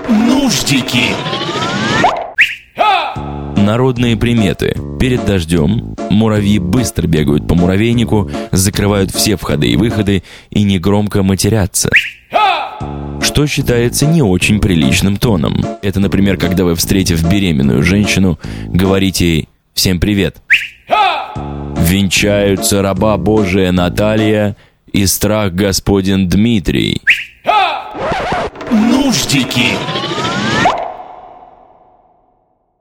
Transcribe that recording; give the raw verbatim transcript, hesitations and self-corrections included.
Нуждики. Народные приметы. Перед дождем муравьи быстро бегают по муравейнику, закрывают все входы и выходы и негромко матерятся. Что считается не очень приличным тоном. Это, например, когда вы, встретив беременную женщину, говорите ей «Всем привет». Венчаются раба Божия Наталья и страх Господень Дмитрий. Нуждики.